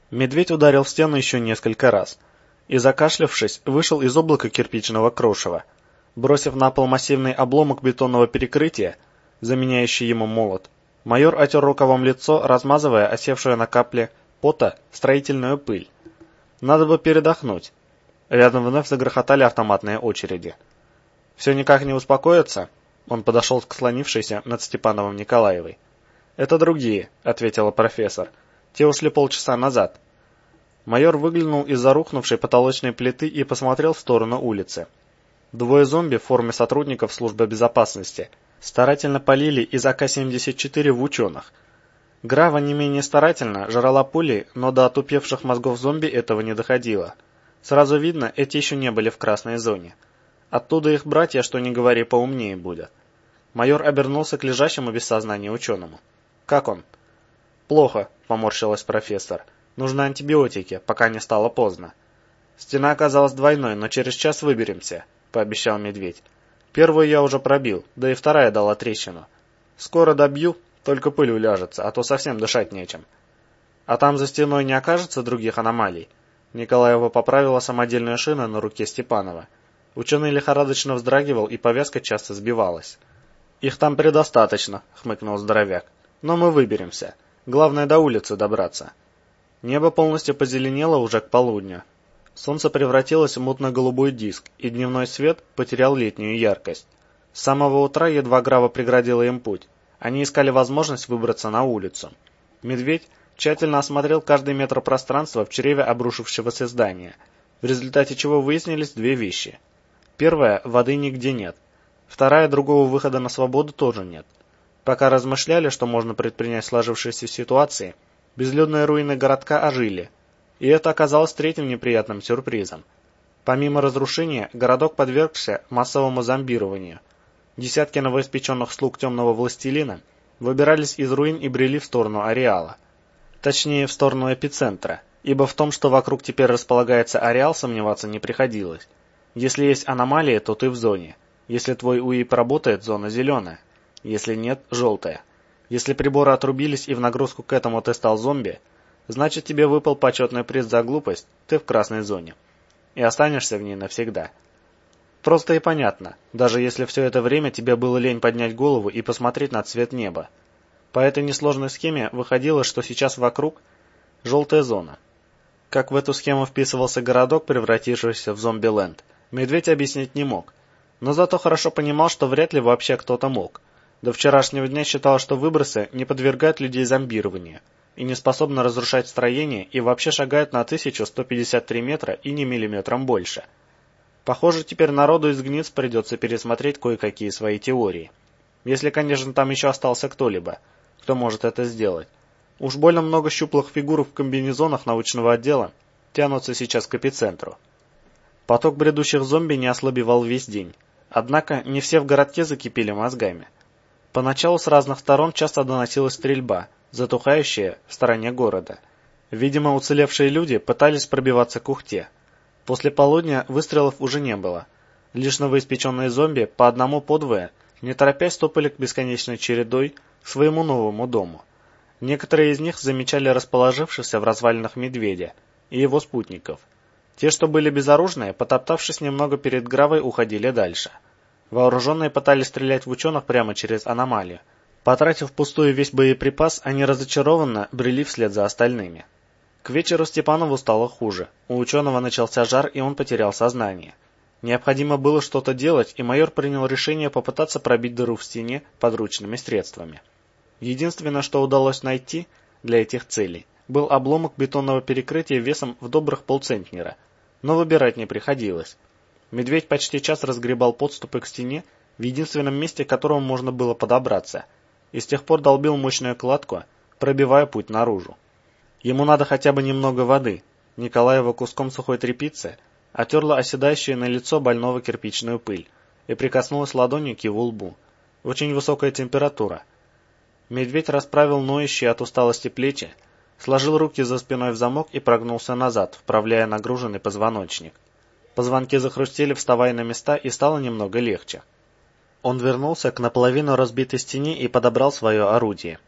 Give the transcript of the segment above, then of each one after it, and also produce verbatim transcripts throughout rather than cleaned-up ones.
Медведь ударил в стену еще несколько раз и, закашлявшись, вышел из облака кирпичного крошева. Бросив на пол массивный обломок бетонного перекрытия, заменяющий ему молот, майор отер рукавом лицо, размазывая осевшую на капле пота строительную пыль. Надо бы передохнуть. Рядом вновь загрохотали автоматные очереди. «Все никак не успокоится?» Он подошел к склонившейся над Степановым Николаевой. «Это другие», — ответила профессор. «Те ушли полчаса назад». Майор выглянул из-за рухнувшей потолочной плиты и посмотрел в сторону улицы. Двое зомби в форме сотрудников службы безопасности старательно полили из А К семьдесят четыре в ученых. Грава не менее старательно жрала пули, но до отупевших мозгов зомби этого не доходило. Сразу видно, эти еще не были в красной зоне. Оттуда их братья, что ни говори, поумнее будет. Майор обернулся к лежащему без сознания ученому. «Как он?» «Плохо», — поморщилась профессор. «Нужны антибиотики, пока не стало поздно». «Стена оказалась двойной, но через час выберемся», — пообещал Медведь. «Первую я уже пробил, да и вторая дала трещину. Скоро добью, только пыль уляжется, а то совсем дышать нечем». «А там за стеной не окажется других аномалий?» Николаева поправила самодельную шину на руке Степанова. Ученый лихорадочно вздрагивал, и повязка часто сбивалась. «Их там предостаточно», — хмыкнул здоровяк. «Но мы выберемся. Главное до улицы добраться». Небо полностью позеленело уже к полудню. Солнце превратилось в мутно-голубой диск, и дневной свет потерял летнюю яркость. С самого утра едва Грава преградила им путь. Они искали возможность выбраться на улицу. Медведь тщательно осмотрел каждый метр пространства в чреве обрушившегося здания, в результате чего выяснились две вещи. Первая – воды нигде нет. Вторая – другого выхода на свободу тоже нет. Пока размышляли, что можно предпринять в сложившейся ситуации, безлюдные руины городка ожили, и это оказалось третьим неприятным сюрпризом. Помимо разрушения, городок подвергся массовому зомбированию. Десятки новоиспеченных слуг темного властелина выбирались из руин и брели в сторону ареала. Точнее, в сторону эпицентра, ибо в том, что вокруг теперь располагается ареал, сомневаться не приходилось. Если есть аномалия, то ты в зоне. Если твой УИП работает, зона зеленая. Если нет, желтая. Если приборы отрубились и в нагрузку к этому ты стал зомби, значит тебе выпал почетный приз за глупость, ты в красной зоне. И останешься в ней навсегда. Просто и понятно, даже если все это время тебе было лень поднять голову и посмотреть на цвет неба. По этой несложной схеме выходило, что сейчас вокруг желтая зона. Как в эту схему вписывался городок, превратившийся в зомби-ленд, Медведь объяснить не мог. Но зато хорошо понимал, что вряд ли вообще кто-то мог. До вчерашнего дня считал, что выбросы не подвергают людей зомбированию и не способны разрушать строения и вообще шагают на тысячу сто пятьдесят три метра и не миллиметром больше. Похоже, теперь народу из гниц придется пересмотреть кое-какие свои теории. Если, конечно, там еще остался кто-либо, кто может это сделать. Уж больно много щуплых фигур в комбинезонах научного отдела тянутся сейчас к эпицентру. Поток бредущих зомби не ослабевал весь день. Однако не все в городке закипели мозгами. Поначалу с разных сторон часто доносилась стрельба, затухающая в стороне города. Видимо, уцелевшие люди пытались пробиваться к Ухте. После полудня выстрелов уже не было. Лишь новоиспеченные зомби по одному по двое, не торопясь, топали к бесконечной чередой к своему новому дому. Некоторые из них замечали расположившихся в развалинах медведя и его спутников. Те, что были безоружные, потоптавшись немного перед Гравой, уходили дальше. Вооруженные пытались стрелять в ученых прямо через аномалию. Потратив впустую весь боеприпас, они разочарованно брели вслед за остальными. К вечеру Степанову стало хуже. У ученого начался жар, и он потерял сознание. Необходимо было что-то делать, и майор принял решение попытаться пробить дыру в стене подручными средствами. Единственное, что удалось найти для этих целей, был обломок бетонного перекрытия весом в добрых полцентнера, но выбирать не приходилось. Медведь почти час разгребал подступы к стене в единственном месте, к которому можно было подобраться, и с тех пор долбил мощную кладку, пробивая путь наружу. Ему надо хотя бы немного воды. Николаева куском сухой тряпицы отерла оседающую на лицо больного кирпичную пыль и прикоснулась ладонью к его лбу. Очень высокая температура. Медведь расправил ноющие от усталости плечи, сложил руки за спиной в замок и прогнулся назад, вправляя нагруженный позвоночник. Позвонки захрустели, вставая на места, и стало немного легче. Он вернулся к наполовину разбитой стене и подобрал свое орудие.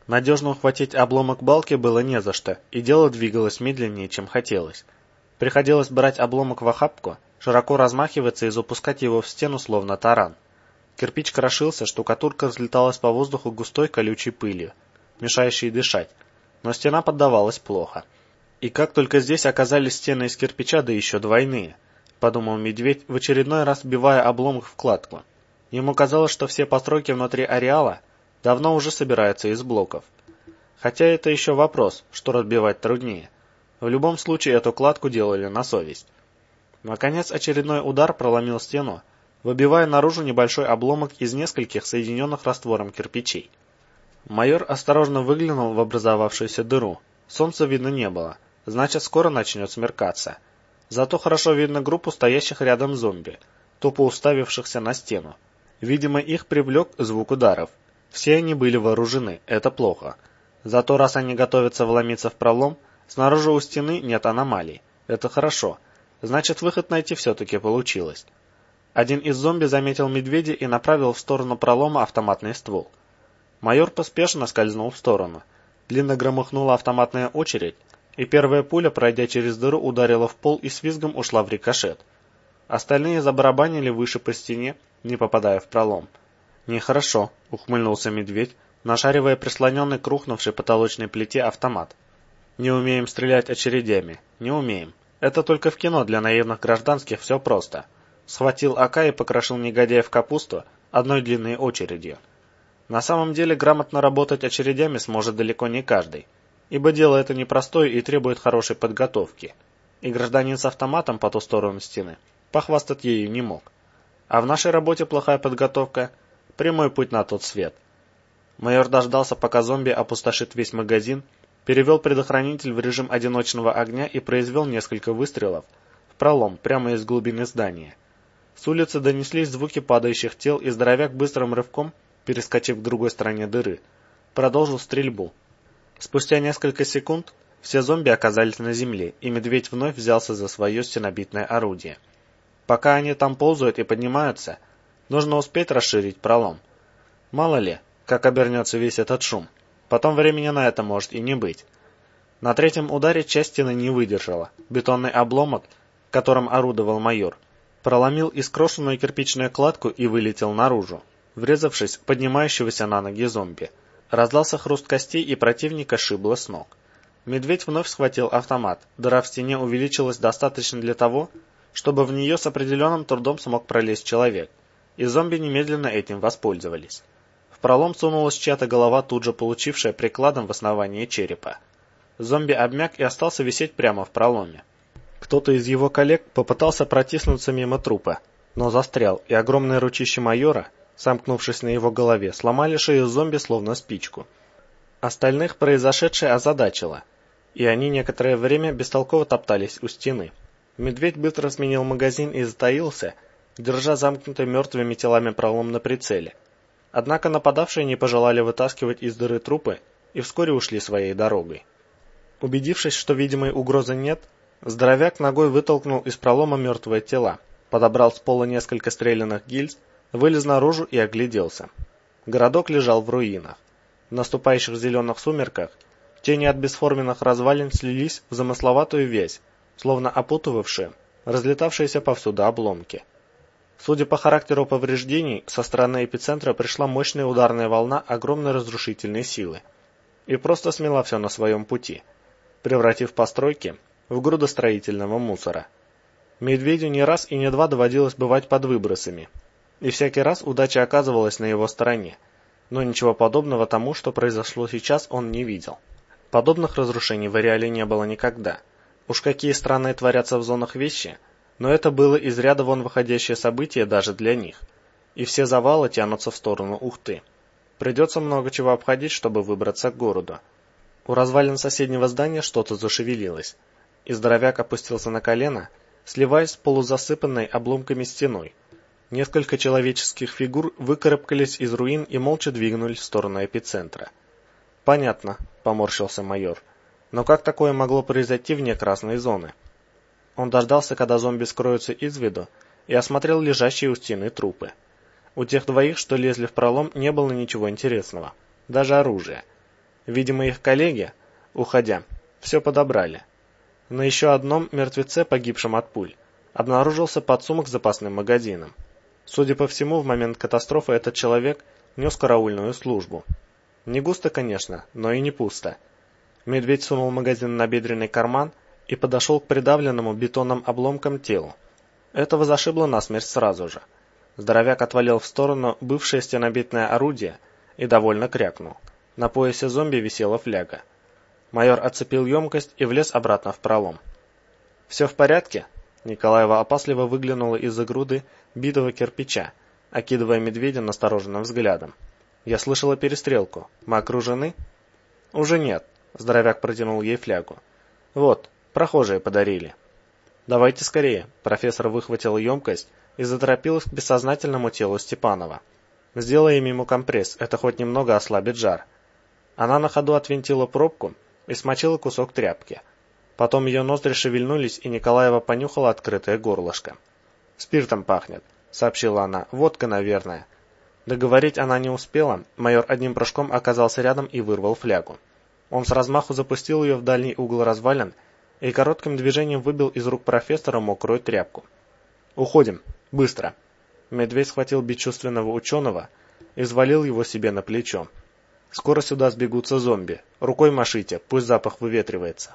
Надежно ухватить обломок балки было не за что, и дело двигалось медленнее, чем хотелось. Приходилось брать обломок в охапку, широко размахиваться и запускать его в стену, словно таран. Кирпич крошился, штукатурка разлеталась по воздуху густой колючей пылью, мешающей дышать, но стена поддавалась плохо. И как только здесь оказались стены из кирпича, да еще двойные, подумал Медведь, в очередной раз вбивая обломок в кладку. Ему казалось, что все постройки внутри ареала давно уже собираются из блоков. Хотя это еще вопрос, что разбивать труднее. В любом случае эту кладку делали на совесть. Наконец очередной удар проломил стену, выбивая наружу небольшой обломок из нескольких соединенных раствором кирпичей. Майор осторожно выглянул в образовавшуюся дыру. Солнца видно не было, значит скоро начнет смеркаться. Зато хорошо видно группу стоящих рядом зомби, тупо уставившихся на стену. Видимо, их привлек звук ударов. Все они были вооружены, это плохо. Зато раз они готовятся вломиться в пролом, снаружи у стены нет аномалий. Это хорошо. Значит, выход найти все-таки получилось. Один из зомби заметил медведя и направил в сторону пролома автоматный ствол. Майор поспешно скользнул в сторону. Длинно громыхнула автоматная очередь, и первая пуля, пройдя через дыру, ударила в пол и с визгом ушла в рикошет. Остальные забарабанили выше по стене, не попадая в пролом. «Нехорошо», — ухмыльнулся медведь, нашаривая прислоненный к рухнувшей потолочной плите автомат. «Не умеем стрелять очередями. Не умеем. Это только в кино для наивных гражданских все просто». Схватил АК и покрошил негодяя в капусту одной длинной очередью. На самом деле грамотно работать очередями сможет далеко не каждый, ибо дело это непростое и требует хорошей подготовки, и гражданин с автоматом по ту сторону стены похвастать ею не мог. А в нашей работе плохая подготовка – прямой путь на тот свет. Майор дождался, пока зомби опустошит весь магазин, перевел предохранитель в режим одиночного огня и произвел несколько выстрелов в пролом прямо из глубины здания. С улицы донеслись звуки падающих тел, и здоровяк быстрым рывком, перескочив к другой стороне дыры, продолжил стрельбу. Спустя несколько секунд все зомби оказались на земле, и медведь вновь взялся за свое стенобитное орудие. Пока они там ползают и поднимаются, нужно успеть расширить пролом. Мало ли, как обернется весь этот шум. Потом времени на это может и не быть. На третьем ударе часть стены не выдержала. Бетонный обломок, которым орудовал майор, проломил искрошенную кирпичную кладку и вылетел наружу, врезавшись в поднимающегося на ноги зомби. Раздался хруст костей, и противника шибло с ног. Медведь вновь схватил автомат. Дыра в стене увеличилась достаточно для того, чтобы в нее с определенным трудом смог пролезть человек, и зомби немедленно этим воспользовались. В пролом сунулась чья-то голова, тут же получившая прикладом в основании черепа. Зомби обмяк и остался висеть прямо в проломе. Кто-то из его коллег попытался протиснуться мимо трупа, но застрял, и огромное ручище майора, сомкнувшись на его голове, сломали шею зомби словно спичку. Остальных произошедшее озадачило, и они некоторое время бестолково топтались у стены. Медведь быстро сменил магазин и затаился, держа замкнутый мертвыми телами пролом на прицеле. Однако нападавшие не пожелали вытаскивать из дыры трупы и вскоре ушли своей дорогой. Убедившись, что видимой угрозы нет, здоровяк ногой вытолкнул из пролома мертвые тела, подобрал с пола несколько стрелянных гильз, вылез наружу и огляделся. Городок лежал в руинах. В наступающих зеленых сумерках тени от бесформенных развалин слились в замысловатую вязь, словно опутывавшие разлетавшиеся повсюду обломки. Судя по характеру повреждений, со стороны эпицентра пришла мощная ударная волна огромной разрушительной силы и просто смела все на своем пути, превратив постройки в грудостроительного мусора. Медведю не раз и не два доводилось бывать под выбросами, и всякий раз удача оказывалась на его стороне, но ничего подобного тому, что произошло сейчас, он не видел. Подобных разрушений в ареале не было никогда. Уж какие странные творятся в зонах вещи, но это было из ряда вон выходящее событие даже для них, и все завалы тянутся в сторону Ухты. Придется много чего обходить, чтобы выбраться к городу. У развалин соседнего здания что-то зашевелилось, и здоровяк опустился на колено, сливаясь с полузасыпанной обломками стеной. Несколько человеческих фигур выкарабкались из руин и молча двинулись в сторону эпицентра. «Понятно», — поморщился майор. «Но как такое могло произойти вне красной зоны?» Он дождался, когда зомби скроются из виду, и осмотрел лежащие у стены трупы. У тех двоих, что лезли в пролом, не было ничего интересного, даже оружия. Видимо, их коллеги, уходя, все подобрали. На еще одном мертвеце, погибшем от пуль, обнаружился подсумок с запасным магазином. Судя по всему, в момент катастрофы этот человек нес караульную службу. Не густо, конечно, но и не пусто. Медведь сунул магазин в набедренный карман и подошел к придавленному бетонным обломкам телу. Этого зашибло насмерть сразу же. Здоровяк отвалил в сторону бывшее стенобитное орудие и довольно крякнул. На поясе зомби висела фляга. Майор отцепил емкость и влез обратно в пролом. «Все в порядке?» Николаева опасливо выглянула из-за груды битого кирпича, окидывая медведя настороженным взглядом. «Я слышала перестрелку. Мы окружены?» «Уже нет», — здоровяк протянул ей флягу. «Вот, прохожие подарили». «Давайте скорее», — профессор выхватил емкость и заторопилась к бессознательному телу Степанова. «Сделаем ему компресс, это хоть немного ослабит жар». Она на ходу отвинтила пробку и смочила кусок тряпки. Потом ее ноздри шевельнулись, и Николаева понюхала открытое горлышко. «Спиртом пахнет», — сообщила она. «Водка, наверное». Договорить она не успела, майор одним прыжком оказался рядом и вырвал флягу. Он с размаху запустил ее в дальний угол развалин и коротким движением выбил из рук профессора мокрую тряпку. «Уходим! Быстро!» Медведь схватил бесчувственного ученого и взвалил его себе на плечо. «Скоро сюда сбегутся зомби. Рукой машите, пусть запах выветривается».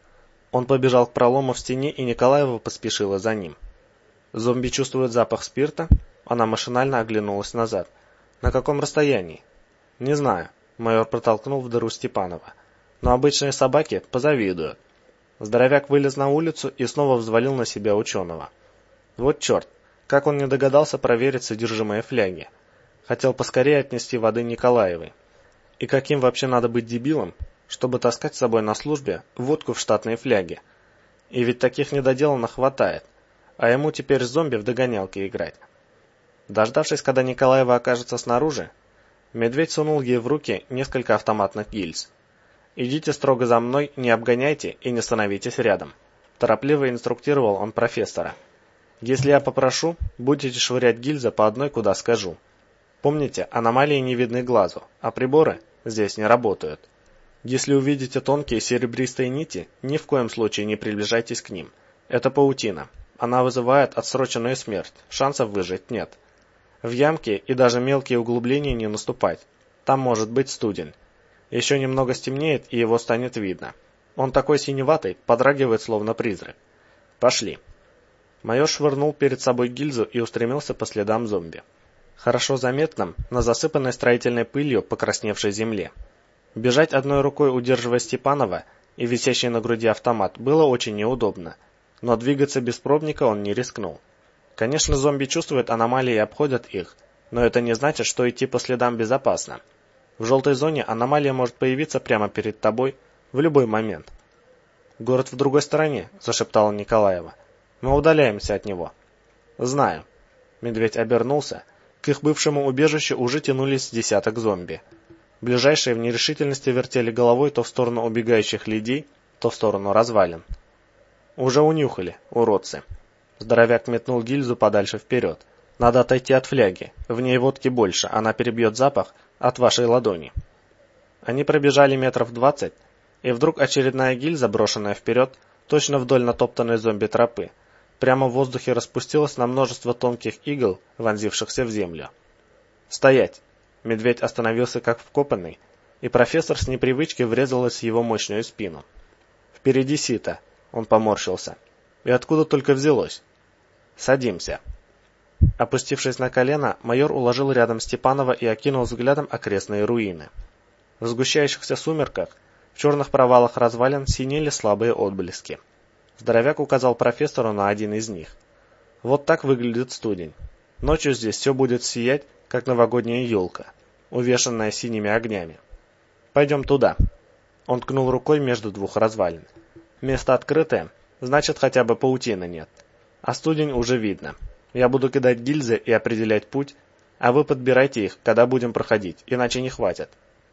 Он побежал к пролому в стене, и Николаева поспешила за ним. «Зомби чувствуют запах спирта?» Она машинально оглянулась назад. «На каком расстоянии?» «Не знаю», — майор протолкнул в дыру Степанова. «Но обычные собаки позавидуют». Здоровяк вылез на улицу и снова взвалил на себя ученого. Вот черт, как он не догадался проверить содержимое фляги. Хотел поскорее отнести воды Николаевой. И каким вообще надо быть дебилом, чтобы таскать с собой на службе водку в штатной фляге? И ведь таких недоделанных хватает, а ему теперь с зомби в догонялки играть. Дождавшись, когда Николаева окажется снаружи, медведь сунул ей в руки несколько автоматных гильз. «Идите строго за мной, не обгоняйте и не становитесь рядом», – торопливо инструктировал он профессора. «Если я попрошу, будете швырять гильзы по одной, куда скажу. Помните, аномалии не видны глазу, а приборы здесь не работают. Если увидите тонкие серебристые нити, ни в коем случае не приближайтесь к ним. Это паутина. Она вызывает отсроченную смерть, шансов выжить нет. В ямки и даже мелкие углубления не наступать. Там может быть студень. Еще немного стемнеет, и его станет видно. Он такой синеватый, подрагивает словно призрак. Пошли». Майор швырнул перед собой гильзу и устремился по следам зомби. Хорошо заметным на засыпанной строительной пылью покрасневшей земле. Бежать одной рукой, удерживая Степанова и висящий на груди автомат, было очень неудобно. Но двигаться без пробника он не рискнул. Конечно, зомби чувствуют аномалии и обходят их, но это не значит, что идти по следам безопасно. В желтой зоне аномалия может появиться прямо перед тобой в любой момент. «Город в другой стороне», – зашептала Николаева. «Мы удаляемся от него». «Знаю». Медведь обернулся. К их бывшему убежищу уже тянулись десяток зомби. Ближайшие в нерешительности вертели головой то в сторону убегающих людей, то в сторону развалин. «Уже унюхали, уродцы». Здоровяк метнул гильзу подальше вперед. «Надо отойти от фляги. В ней водки больше, она перебьет запах от вашей ладони». Они пробежали метров двадцать, и вдруг очередная гильза, брошенная вперед, точно вдоль натоптанной зомби-тропы, прямо в воздухе распустилась на множество тонких игл, вонзившихся в землю. «Стоять!» Медведь остановился как вкопанный, и профессор с непривычки врезалась в его мощную спину. «Впереди сито!» Он поморщился. «И откуда только взялось?» «Садимся!» Опустившись на колено, майор уложил рядом Степанова и окинул взглядом окрестные руины. В сгущающихся сумерках, в черных провалах развалин синели слабые отблески. Здоровяк указал профессору на один из них. «Вот так выглядит студень. Ночью здесь все будет сиять, как новогодняя елка, увешанная синими огнями. Пойдем туда». Он ткнул рукой между двух развалин. «Место открытое, значит, хотя бы паутины нет. А студень уже видно. Я буду кидать гильзы и определять путь, а вы подбирайте их, когда будем проходить, иначе не хватит».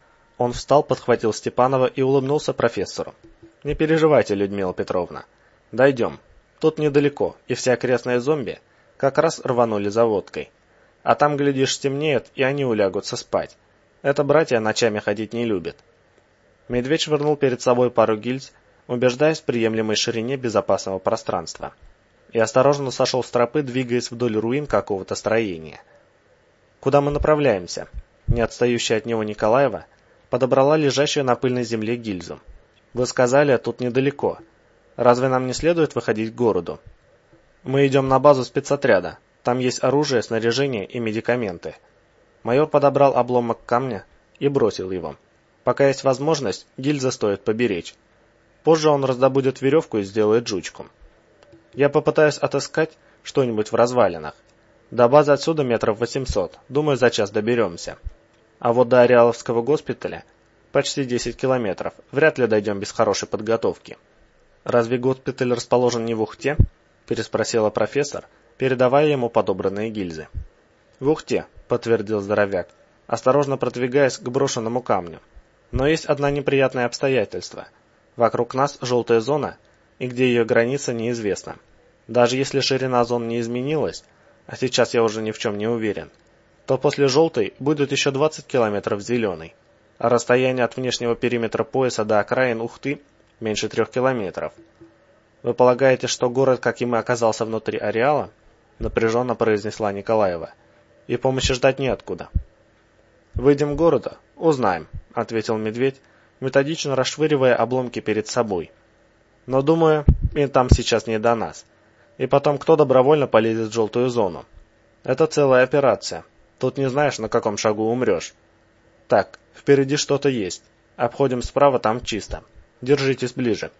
Он встал, подхватил Степанова и улыбнулся профессору. «Не переживайте, Людмила Петровна. Дойдем. Тут недалеко, и все окрестные зомби как раз рванули за водкой. А там, глядишь, стемнеет, и они улягутся спать. Это братья ночами ходить не любят». Медведь швырнул перед собой пару гильз, убеждаясь в приемлемой ширине безопасного пространства, и осторожно сошел с тропы, двигаясь вдоль руин какого-то строения. «Куда мы направляемся?» Не отстающая от него Николаева подобрала лежащую на пыльной земле гильзу. «Вы сказали, тут недалеко. Разве нам не следует выходить к городу?» «Мы идем на базу спецотряда. Там есть оружие, снаряжение и медикаменты». Майор подобрал обломок камня и бросил его. «Пока есть возможность, гильзы стоит поберечь. Позже он раздобудет веревку и сделает жучку. Я попытаюсь отыскать что-нибудь в развалинах. До базы отсюда метров восемьсот. Думаю, за час доберемся. А вот до Ареаловского госпиталя почти десять километров. Вряд ли дойдем без хорошей подготовки». «Разве госпиталь расположен не в Ухте?» – переспросила профессор, передавая ему подобранные гильзы. «В Ухте», – подтвердил здоровяк, осторожно продвигаясь к брошенному камню. «Но есть одно неприятное обстоятельство. Вокруг нас желтая зона, и где ее граница неизвестна. Даже если ширина зон не изменилась, а сейчас я уже ни в чем не уверен, то после желтой будет еще двадцать километров зеленой, а расстояние от внешнего периметра пояса до окраин Ухты меньше трех километров. Вы полагаете, что город, как и мы, оказался внутри ареала?» — напряженно произнесла Николаева. «И помощи ждать неоткуда». «Выйдем к городу, узнаем», — ответил Медведь, методично расшвыривая обломки перед собой. «Но, думаю, и там сейчас не до нас. И потом, кто добровольно полезет в желтую зону? Это целая операция. Тут не знаешь, на каком шагу умрешь. Так, впереди что-то есть. Обходим справа, там чисто. Держитесь ближе».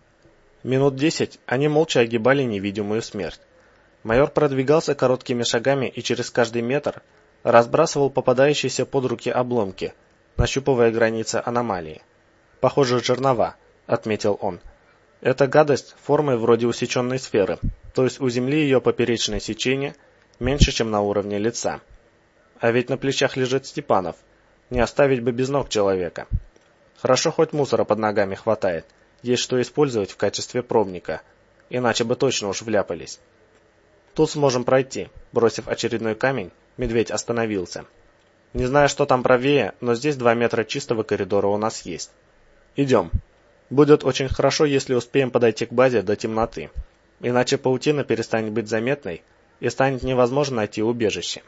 Минут десять они молча огибали невидимую смерть. Майор продвигался короткими шагами и через каждый метр разбрасывал попадающиеся под руки обломки, нащупывая границы аномалии. «Похоже, жернова», — отметил он. «Эта гадость формой вроде усеченной сферы, то есть у Земли ее поперечное сечение меньше, чем на уровне лица. А ведь на плечах лежит Степанов. Не оставить бы без ног человека. Хорошо, хоть мусора под ногами хватает. Есть что использовать в качестве пробника. Иначе бы точно уж вляпались. Тут сможем пройти». Бросив очередной камень, Медведь остановился. «Не знаю, что там правее, но здесь два метра чистого коридора у нас есть. Идем. Будет очень хорошо, если успеем подойти к базе до темноты. Иначе паутина перестанет быть заметной и станет невозможно найти убежище».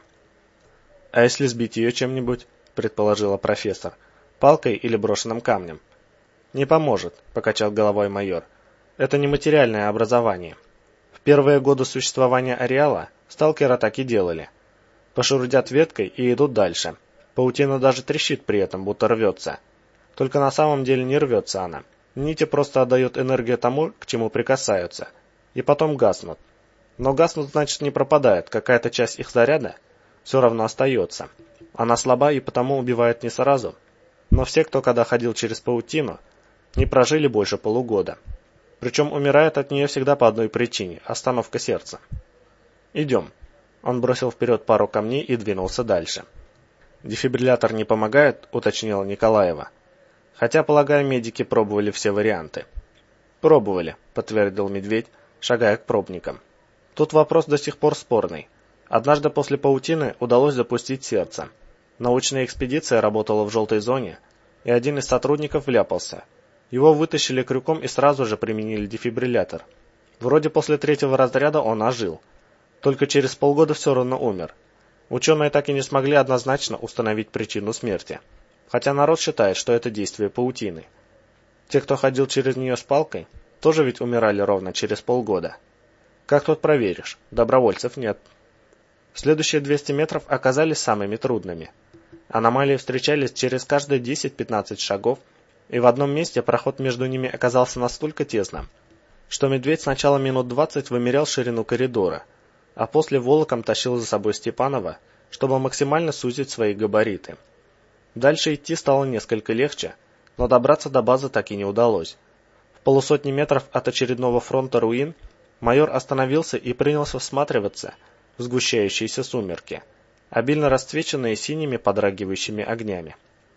«А если сбить ее чем-нибудь?» — предположила профессор. «Палкой или брошенным камнем?» «Не поможет», — покачал головой майор. «Это не материальное образование. В первые годы существования ареала сталкеры так и делали. Пошурдят веткой и идут дальше. Паутина даже трещит при этом, будто рвется. Только на самом деле не рвется она. Нити просто отдают энергию тому, к чему прикасаются. И потом гаснут. Но гаснут, значит, не пропадают. Какая-то часть их заряда все равно остается. Она слаба и потому убивает не сразу. Но все, кто когда ходил через паутину, не прожили больше полугода. Причем умирают от нее всегда по одной причине – остановка сердца. «Идем». Он бросил вперед пару камней и двинулся дальше. «Дефибриллятор не помогает?» – уточнила Николаева. «Хотя, полагаю, медики пробовали все варианты». «Пробовали», – подтвердил Медведь, шагая к пробникам. «Тут вопрос до сих пор спорный. Однажды после паутины удалось запустить сердце. Научная экспедиция работала в желтой зоне, и один из сотрудников вляпался. Его вытащили крюком и сразу же применили дефибриллятор. Вроде после третьего разряда он ожил. Только через полгода все равно умер. Ученые так и не смогли однозначно установить причину смерти. Хотя народ считает, что это действие паутины. Те, кто ходил через нее с палкой, тоже ведь умирали ровно через полгода. Как тут проверишь? Добровольцев нет». Следующие двести метров оказались самыми трудными. Аномалии встречались через каждые десять-пятнадцать шагов, и в одном месте проход между ними оказался настолько тесным, что Медведь сначала минут двадцать вымерял ширину коридора, а после волоком тащил за собой Степанова, чтобы максимально сузить свои габариты. Дальше идти стало несколько легче, но добраться до базы так и не удалось. В полусотни метров от очередного фронта руин майор остановился и принялся всматриваться в сгущающиеся сумерки, обильно расцвеченные синими подрагивающими огнями.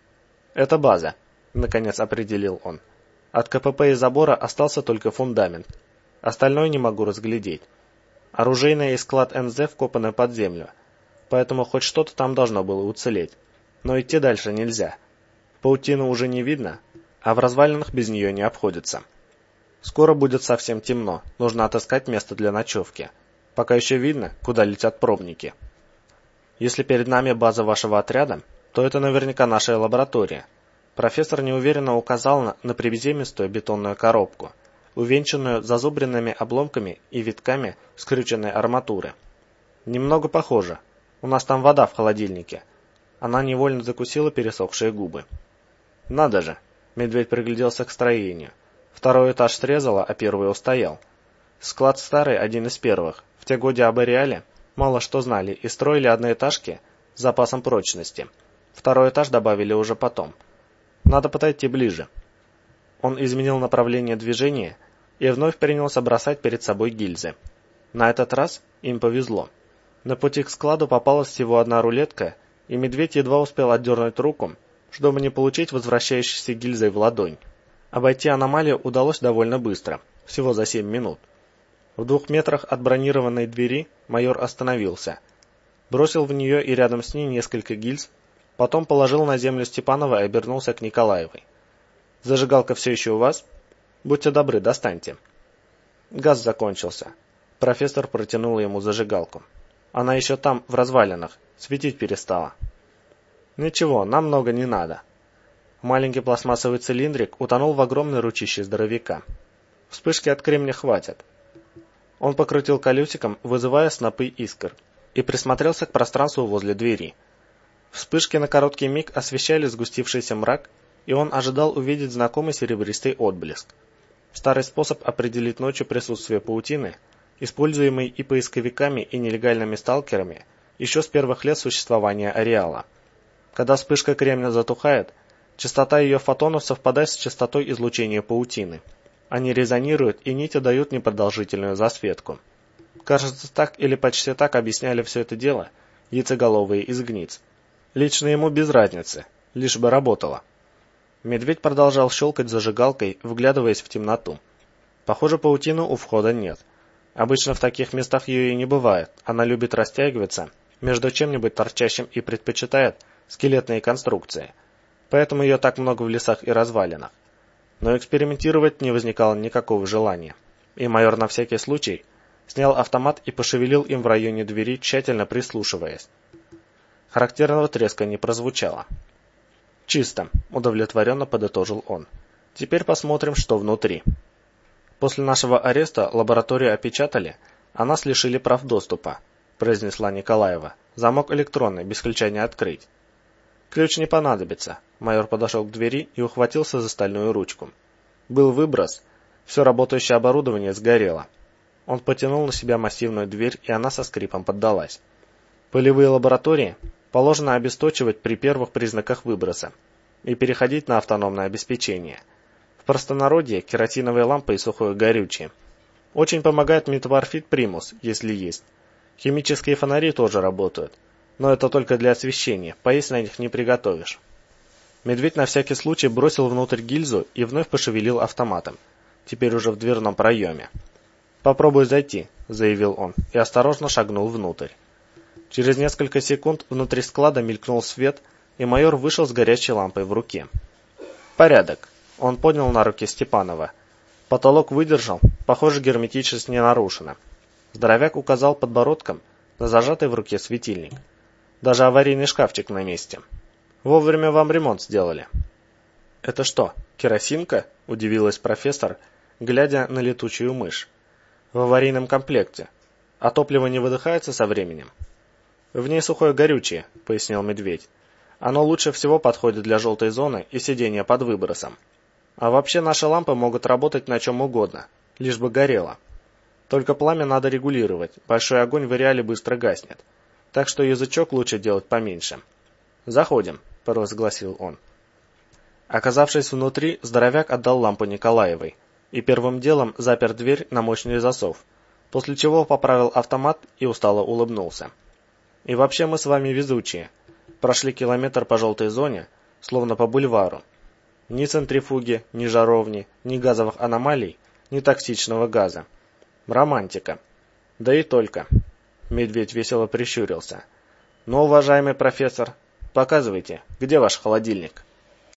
«Это база», — наконец определил он. «От КПП и забора остался только фундамент. Остальное не могу разглядеть. Оружейная и склад эн зэ вкопаны под землю, поэтому хоть что-то там должно было уцелеть. Но идти дальше нельзя. Паутину уже не видно, а в развалинах без нее не обходится. Скоро будет совсем темно, нужно отыскать место для ночевки. Пока еще видно, куда летят пробники. Если перед нами база вашего отряда, то это наверняка наша лаборатория. Профессор неуверенно указал на, на приземистую бетонную коробку, увенчанную зазубренными обломками и витками скрюченной арматуры. Немного похоже. У нас там вода в холодильнике. Она невольно закусила пересохшие губы. Надо же, медведь пригляделся к строению. Второй этаж срезало, а первый устоял. Склад старый, один из первых. В те годы об ареале мало что знали и строили одноэтажки с запасом прочности. Второй этаж добавили уже потом. Надо подойти ближе. Он изменил направление движения и вновь принялся бросать перед собой гильзы. На этот раз им повезло. На пути к складу попалась всего одна рулетка, и медведь едва успел отдернуть руку, чтобы не получить возвращающейся гильзой в ладонь. Обойти аномалию удалось довольно быстро, всего за семь минут. В двух метрах от бронированной двери майор остановился. Бросил в нее и рядом с ней несколько гильз, потом положил на землю Степанова и обернулся к Николаевой. «Зажигалка все еще у вас? Будьте добры, достаньте». Газ закончился. Профессор протянул ему зажигалку. Она еще там, в развалинах, светить перестала. «Ничего, нам много не надо». Маленький пластмассовый цилиндрик утонул в огромной ручище здоровяка. Вспышки от кремня хватит. Он покрутил колесиком, вызывая снопы искр, и присмотрелся к пространству возле двери. Вспышки на короткий миг освещали сгустившийся мрак, и он ожидал увидеть знакомый серебристый отблеск. Старый способ определить ночью присутствие паутины, используемый и поисковиками, и нелегальными сталкерами, еще с первых лет существования ареала. Когда вспышка кремня затухает, частота ее фотонов совпадает с частотой излучения паутины. Они резонируют, и нити дают непродолжительную засветку. Кажется, так или почти так объясняли все это дело яйцеголовые из гниц. Лично ему без разницы, лишь бы работало. Медведь продолжал щелкать зажигалкой, вглядываясь в темноту. Похоже, паутины у входа нет. Обычно в таких местах ее и не бывает, она любит растягиваться между чем-нибудь торчащим и предпочитает скелетные конструкции. Поэтому ее так много в лесах и развалинах. Но экспериментировать не возникало никакого желания. И майор на всякий случай снял автомат и пошевелил им в районе двери, тщательно прислушиваясь. Характерного треска не прозвучало. «Чисто», — удовлетворенно подытожил он. «Теперь посмотрим, что внутри». «После нашего ареста лабораторию опечатали, а нас лишили прав доступа», — произнесла Николаева. «Замок электронный, без ключа не открыть». «Ключ не понадобится». Майор подошел к двери и ухватился за стальную ручку. Был выброс, все работающее оборудование сгорело. Он потянул на себя массивную дверь, и она со скрипом поддалась. Полевые лаборатории положено обесточивать при первых признаках выброса и переходить на автономное обеспечение. В простонародье керосиновые лампы и сухое горючее. Очень помогает метаморфит примус, если есть. Химические фонари тоже работают, но это только для освещения, поесть на них не приготовишь. Медведь на всякий случай бросил внутрь гильзу и вновь пошевелил автоматом, теперь уже в дверном проеме. «Попробуй зайти», — заявил он, и осторожно шагнул внутрь. Через несколько секунд внутри склада мелькнул свет, и майор вышел с горячей лампой в руке. «Порядок», — он поднял на руки Степанова. «Потолок выдержал, похоже, герметичность не нарушена». Здоровяк указал подбородком на зажатый в руке светильник. «Даже аварийный шкафчик на месте. Вовремя вам ремонт сделали». «Это что, керосинка?» – удивилась профессор, глядя на летучую мышь. «В аварийном комплекте. А топливо не выдыхается со временем?» «В ней сухое горючее», – пояснил медведь. «Оно лучше всего подходит для желтой зоны и сидения под выбросом. А вообще наши лампы могут работать на чем угодно, лишь бы горело. Только пламя надо регулировать, большой огонь в ареале быстро гаснет. Так что язычок лучше делать поменьше». «Заходим», — провозгласил он. Оказавшись внутри, здоровяк отдал лампу Николаевой и первым делом запер дверь на мощный засов, после чего поправил автомат и устало улыбнулся. «И вообще мы с вами везучие. Прошли километр по желтой зоне, словно по бульвару. Ни центрифуги, ни жаровни, ни газовых аномалий, ни токсичного газа. Романтика. Да и только». Медведь весело прищурился. «Ну, уважаемый профессор, показывайте, где ваш холодильник?»